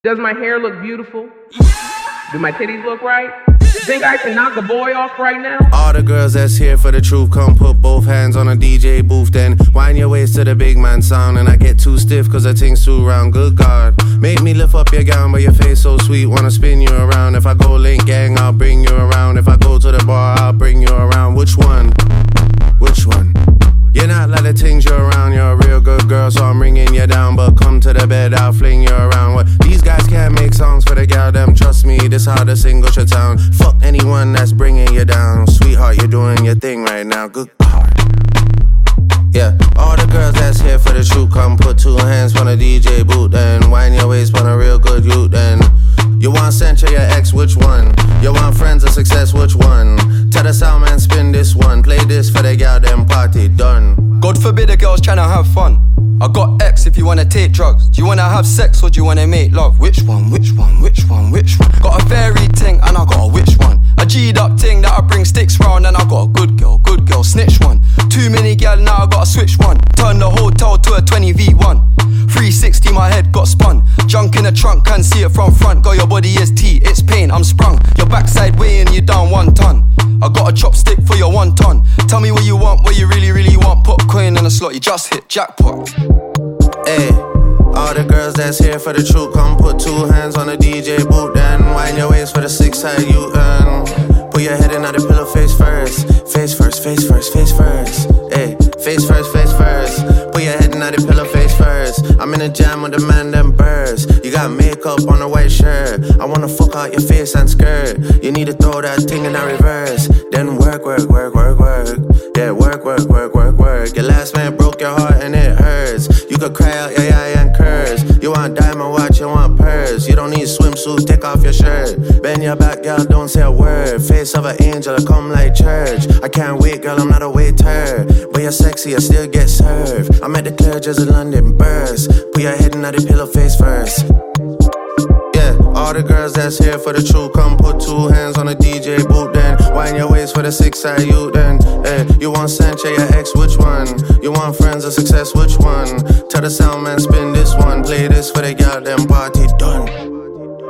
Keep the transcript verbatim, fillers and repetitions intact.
Does my hair look beautiful? Do my titties look right? Think I can knock a boy off right now? All the girls that's here for the truth, come put both hands on a D J booth, then wind your waist to the big man sound. And I get too stiff cause the thing's too round. Good God, make me lift up your gown, but your face so sweet, wanna spin you around. If I go link gang, I'll bring you around. If I go to the bar, I'll bring you around. Which one? Which one? You're not like the things you're around. You're a real good girl, so I'm ringing you down. But come to the bed, I'll fling you around. What? These guys can't make songs for the gal, them. Trust me, this how the single should sound. Fuck anyone that's bringing you down. Sweetheart, you're doing your thing right now. Good God. Yeah, all the girls that's here for the shoot, come put two hands on a D J boot, then wind your waist on a real good youth, then you want censure your ex, which one? You want friends of success, which one? Tell the sound man, spin this one. Play this for the gal, them party done. God forbid a girl's tryna have fun. I got X if you wanna take drugs. Do you wanna have sex or do you wanna make love? Which one, which one, which one, which one? Got a fairy ting and I got a which one? A G'd up ting that I bring sticks round, and I got a good girl, good girl, snitch one. Too many gal, now I gotta switch one. Turn the hotel to a twenty V one. three sixty, my head got spun. Junk in the trunk, can't see it from front. Girl, your body is tea, it's pain, I'm sprung. Your backside weighing you down one ton. I got a chopstick for your one ton. Tell me what you want, what you really, really want. Put coin in a slot, you just hit jackpot. Hey, all the girls that's here for the truth, come put two hands on the D J boot, then wind your waist for the six side you earn. Put your head in on the pillow face first. Face first, face first, face first. Hey, face first, face first. Put your head in on the pillow face first. I'm in the jam with the man, them birds. You got makeup on a white shirt. I wanna fuck out your face and skirt. You need to throw that thing in a reverse. Then work, work, work, work, work. Yeah, work, work, work, work, work. Your last man broke your heart and it hurts. You could cry out, yeah, yeah, and curse. You want diamond watch, you want purse. You don't need swimsuit, take off your shirt. Bend your back, girl, don't say a word. Face of an angel, I come like church. I can't wait, girl, I'm not a waiter. But you're sexy, I still get served. I'm at the Clerge as a London burst. Put your head in the pillow face first. Yeah, all the girls that's here for the truth, come put two hands on a D J boot, then wind your waist for the six side you, then hey, you want censure your ex, which one? You want friends of success, which one? Tell the sound man, spin this one. Play this for the gal, them party done.